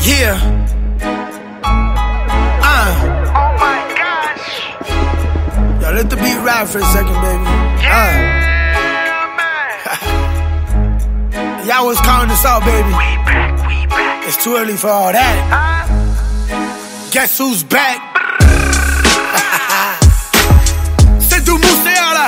Yeah. Oh my gosh. Yo, let the beat ride for a second, baby. Yeah, man. Y'all was counting us out, baby. We back. It's too early for all that. Guess who's back? C'est du Musiala.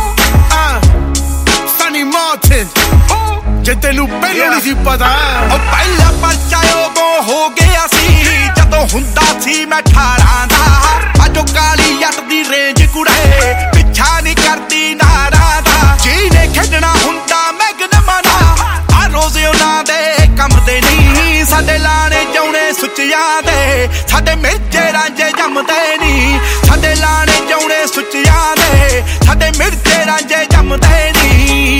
Sonny Martin. Je te loupé ਨਹੀਂ ਸੀ ਪਤਾ ਉਹ ਪਹਿਲਾ ਪਰਚਾ ਉਹ ਹੋ ਗਿਆ ਸੀ ਜਦੋਂ ਹੁੰਦਾ ਸੀ ਮੈਂ 18 ਦਾ ਅਜੋ ਕਾਲੀ ਜੱਟ ਦੀ ਰੇਂਜ ਕੁੜੇ ਪਿੱਛਾ ਨਹੀਂ ਕਰਦੀ ਨਾਰਾ ਦਾ ਜਿਹਨੇ ਖੇਡਣਾ ਹੁੰਦਾ ਮੈਗਨਮਾਂ ਦਾ ਆ ਰੋਜ਼ ਉਹਨਾਂ ਦੇ ਕੰਮ ਦੇ ਨਹੀਂ ਸਾਡੇ ਲਾਣੇ ਜਾਉਣੇ ਸੁੱਚਿਆਂ ਦੇ ਸਾਡੇ ਮਿਰਚੇ ਰਾਂਝੇ ਜੰਮਦੇ ਨਹੀਂ ਸਾਡੇ ਲਾਣੇ ਜਾਉਣੇ ਸੁੱਚਿਆਂ ਦੇ ਸਾਡੇ ਮਿਰਚੇ ਰਾਂਝੇ ਜੰਮਦੇ ਨਹੀਂ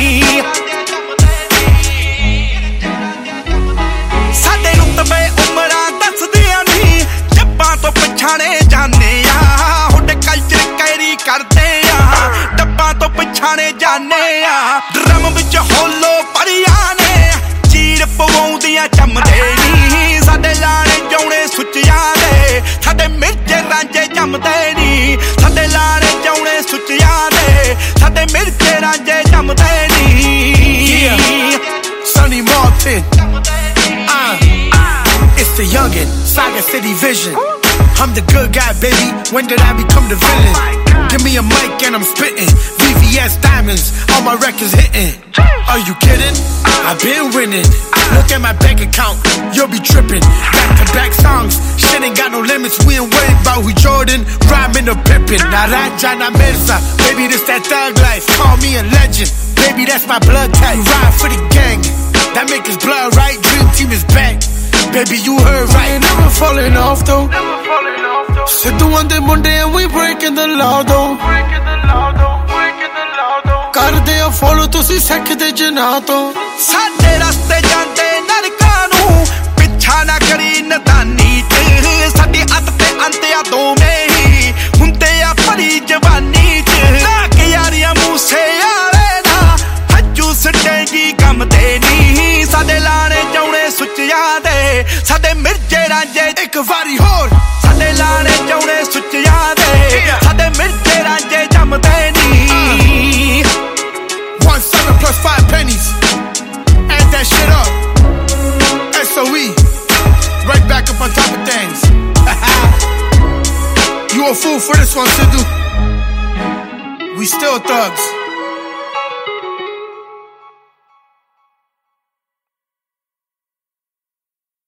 ਪਿਛਾਣੇ ਜਾਣੇ ਆ ਹੁੱਡ ਕਲਚਰ ਕੈਰੀ ਕਰਦੇ ਆ ਡੱਬਾਂ ਤੋਂ ਪਿਛਾਣੇ ਜਾਣੇ ਆ ਡਰਮ ਵਿੱਚ ਹੋਲੋ ਪਰੀਆਂ ਨੇ ਚੀਰ ਪਵਾਉਂਦੀਆਂ ਜੰਮਦੇ ਨਹੀਂ ਸਾਡੇ ਲਾਣੇ ਜਾਉਣੇ ਸੁੱਚਿਆਂ ਦੇ ਸਾਡੇ ਮਿਰਚੇ ਰਾਂਝੇ ਜੰਮਦੇ ਨਹੀਂ ਸਾਡੇ ਲਾਣੇ ਜਾਉਣੇ ਸੁੱਚਿਆਂ ਦੇ ਸਾਡੇ ਮਿਰਚੇ ਰਾਂਝੇ ਜੰਮਦੇ ਨਹੀਂ Sonny Martin. It's the youngin', Saga City Vision. I'm the good guy, baby. When did I become the villain? Give me a mic and I'm spitting. VVS diamonds, all my records hitting. Are you kidding? I've been winning. Look at my bank account, you'll be tripping. Back-to-back songs, shit ain't got no limits. We ain't worried about who Jordan, rhyming or Pippin. Naranja na Mirza, baby this that thug life. Call me a legend, baby that's my blood type. You ride for the gang, that make us blood right. Dream team is back, baby you heard right. Ain't never falling off though. ਸਿੱਧੂਆਂ ਦੇ ਮੁੰਡੇ and we breaking the law though. ਕਰਦੇ ਆ follow ਤੁਸੀਂ ਸਿੱਖ ਦੇ ਜਨਾਹ ਤੋਂ ਸਾਡੇ ਰਸਤੇ ਜਾਂਦੇ ਨਰਕਾਂ ਨੂੰ ਪਿੱਛਾ ਨਾ ਕਰੀ ਨਦਾਨੀ ਚ ਸਾਡੀ ਅੱਤ ਤੇ ਅੰਤਿਆ ਦੋਵੇਂ ਹੀ ਹੁੰਦੇ ਆ ਭਰੀ ਜਵਾਨੀ ਚ ਲੱਗ ਯਾਰੀਆਂ ਮੂਸੇ ਵਾਲੇ ਨਾ ਹੱਜੂ ਸਟੇਗੀ ਕੰਮ ਤੇ ਨਹੀਂ ਸਾਡੇ ਲਾਣੇ ਜਾਉਣੇ ਸੁੱਚਿਆਂ ਦੇ ਸਾਡੇ ਮਿਰਜੇ ਰਾਂਝੇ ਇੱਕ ਵਾਰੀ ਹੋਰ ਸਾਡੇ ਲਾਣੇ ਜਾਉਣੇ ਸੁੱਚਿਆਂ ਦੇ ਸਾਡੇ ਮਿਰਜੇ ਰਾਂਝੇ ਜੰਮਦੇ ਨਹੀਂ 1 7 plus 5 pennies. Add that shit up. SOE. Right back up on top of things. You a fool for this one, Sidhu. We still thugs.